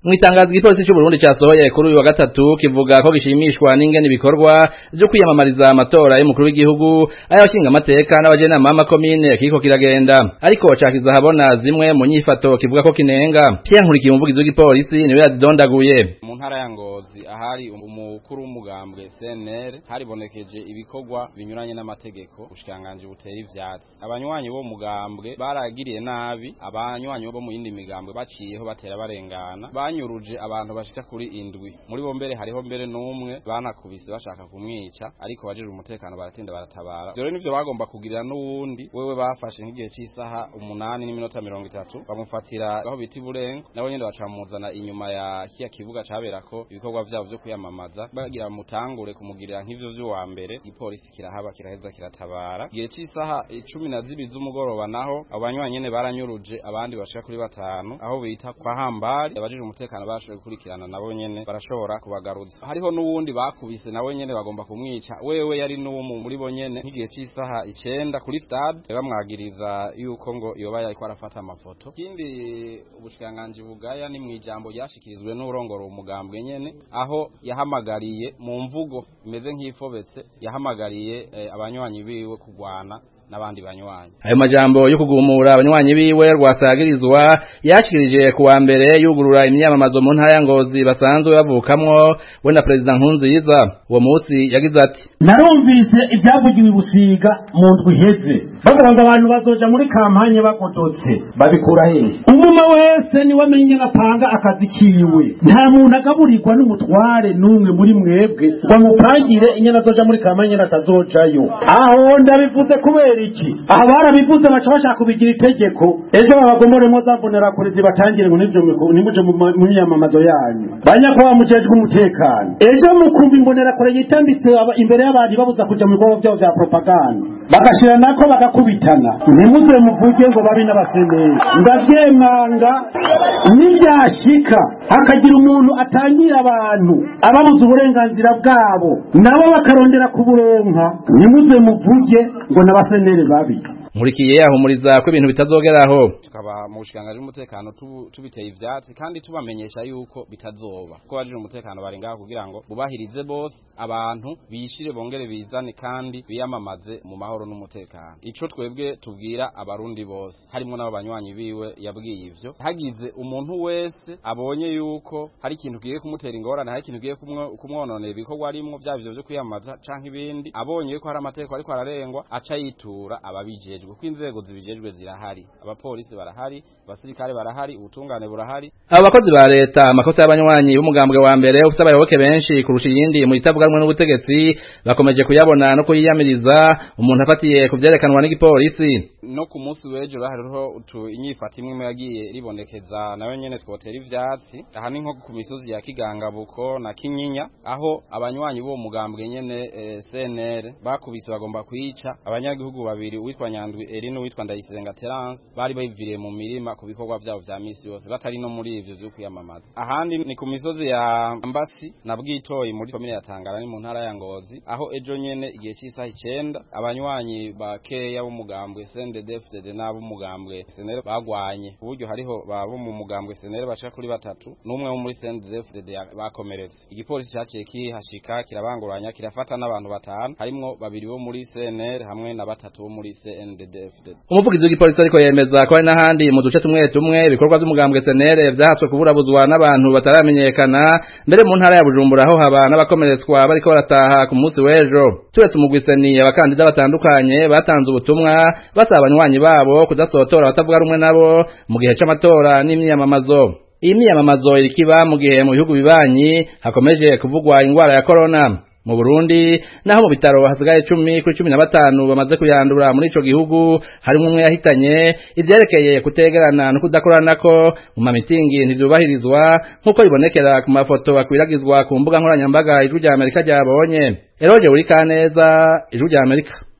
Mwitangazo igipolisi cy'u Burundi cyasohoye kuri uyu wa gatatu kivuga ko gishimishwa n'ingene ibikorwa byo kwiyamamariza amatora y'umukuru w'igihugu ayashinga amateka n'abajenama b'amakomine kiko kiragenda ariko cakiza habona zimwe mu nyifato kivuga ko kinenga. Pierre Nkurikiye umuvugizi w'igipolisi niwe yazidondaguye. Mu ntara ya Ngozi ahari umukuru w'umugambwe CNL haribonekeje ibikorwa binyuranye n'amategeko ubushikanganje butera ivyatsi. Abanywanyi bo mugambwe baragiriye nabi abanywanyi bo mu yindi migambwe baciyeho batera barengana. Banyuruje abantu bashika kuri indwi muri bo mbere hariho mbere n'umwe banakubise bashaka kumwica ariko bajije umutekano baratinda baratabara. Dore nivyo bagomba kugirira n'uwundi wewe bafashe nk'igihe cy'isaha 8:30 bamufatira aho biti Burengo nabo nyene bacamuzana inyuma ya kiya kibuga caberako ibikorwa vyabo byo kuyamamaza bagira mutangure kumugirira nk'ivyo vyo wa mbere ipolisi kirahaba kiraheza kiratabara. Gihe cy'isaha 12 z'umugoroba naho abanywanyi nyene baranyuruje abandi bashika kuri 5 aho bita kwa Hambari abajije umutekano bashoboye gukurikirana nabo nyene barashobora kubagaruza. Hariho n'uwundi bakubise nawe nyene bagomba kumwica wewe yari n'uwo muri bo nyene nk'igihe cy'isaha 9 kuri stade bamwagiriza yuko ngo yoba yariko arafata amafoto. Kindi ubushikanganje bugaya ni mwijambo ryashikirizwe n'urongoro umugambwe nyene aho yahamagariye mu mvugo imeze nk'ifobetse yahamagariye abanywanyi biwe kugwana n'abandi banywanyi. Ayo majambo yo kugumura abanywanyi biwe rwasagirizwa yashikirije kuwa mbere yugurura imyamamazo mu ntara ya Ngozi basanzwe bavukamwo we na President Nkurunziza. Uwo munsi yagize ati narumvise ibyavugiwe Busiga mu ndwi iheze bavuga ngo abantu bazoja muri kampanye bakodotse babikura hehe. Umuma wese ni wamenye napanga akazi kiwe nta muntu agaburirwa n'umutware n'umwe muri mwebwe ngo amupangire inyana zoja muri kampanye natazojayo. Aho ndabivuze kubera iki aha barabivuze baca bashaka kubigira itegeko ejo babagomoremo zavunera kuri zibatangire ngo nimuje mu myamamazo yanyu banyakwa mujejwe umutekano ejo mukumva imbonera kure yitambitse imbere y'abandi babuza kuja mu bikorwa byabo vya propaganda bagashira nako bagakubitana nimuze muvuge ngo babi n'abaseneri ndavyemanga nibyashika hakagira umuntu atangira abantu ababuza uburenganzira bwabo nabo bakarondera kuburonka nimuze muvuge ngo n'abaseneri babi. Nkurikiye yahumuriza ko ibintu bitazogeraho. Tukaba mu bushikanganje umutekano tubiteye ivyatsi kandi tubamenyesha yuko bitazoba ko bajije umutekano bari ngaho kugira ngo bubahirize bose abantu bishire bongere bizane kandi biyamamaze mu mahoro n'umutekano. Ico twebwe tubwira abarundi bose harimo n'abanywanyi biwe yabwiye ivyo hagize umuntu wese abonye yuko hari ikintu kigiye kumutera ingorane hari ikintu kigiye kumwononera ibikorwa arimo byavyo byo kwiyamaza canke ibindi abonye yuko hari amategeko ariko ararengwa aca yitura ababije kuko inzego zibijejwe zirahari abapolisi barahari abasirikare barahari ubutungane burahari. Abakozi ba leta amakosa y'abanywanyi b'umugambwe wa mbere ufite abayoboke benshi kurusha iyindi mu itavuganwe n'ubutegetsi bakomeje kuyabona no kuyiyamiriza umuntu afatiye kuvyerekanwa n'igipolisi. No ku munsi w'ejo hariho inyifata imwe yagiye ribonekeza nayo nyene twotera ivyatsi aha ni nko ku misozi ya Kigangabuko na Kinyinya aho abanywanyi bo mugambwe nyene CNL bakubise bagomba kwica abanyagihugu babiri witwa Nyandwi Erino witwa Ndayisenga Terence bari bayiviriye mu mirima ku bikorwa byabo vya misi yose batari no muri ivyo byo kwiyamamaza. Ahandi ni ku misozi ya Mbasi na Bwitoyi muri komine ya Tangara ni mu ntara ya Ngozi aho ejo nyene igihe cy'isaha 9 abanywanyi bakeya bo mugambwe CNDD-FDD nabo mugambwe CNL bagwanye uburyo hariho babo mu mugambwe CNL bashaka kuri 3 n'umwe wo muri CNDD-FDD bakomeretse. Igipolisi cyaciye kihashika kirabanguranya kirafata n'abantu 5 harimo 2 bo muri CNL hamwe na 3 bo muri CNDD-FDD. Umuvugizi w'igipolisi ariko yemeza ko ari n'ahandi mu duce tumwe ibikorwa by'umugambwe CNL vyahatswe kuburabuzwa n'abantu bataramenyekana mbere mu ntara ya Bujumbura aho haba n'abakomeretswa bariko barataha ku munsi w'ejo. Turetse umugwiseni abakandida batandukanye batanze ubutumwa basaba abanywanyi babo kudasotora batavuga rumwe nabo mu gihe c'amatora n'imyamamazo. Iyi myamamazo irikiba mu gihe mu bihugu bibanyi hakomeje kuvugwa ingwara ya corona. Mu Burundi naho mu bitaro hasigaye 10 kuri 15 bamaze kuyandura muri ico gihugu harimo umwe yahitanye ivyerekeye kutegerana no kudakoranako mu mamitingi ntivyubahirizwa nkuko bibonekera ku mafoto akwiragizwa ku mbuga nkoranyambaga Ijwi rya Amerika ryabonye. Eroje uri kaneza Ijwi rya Amerika.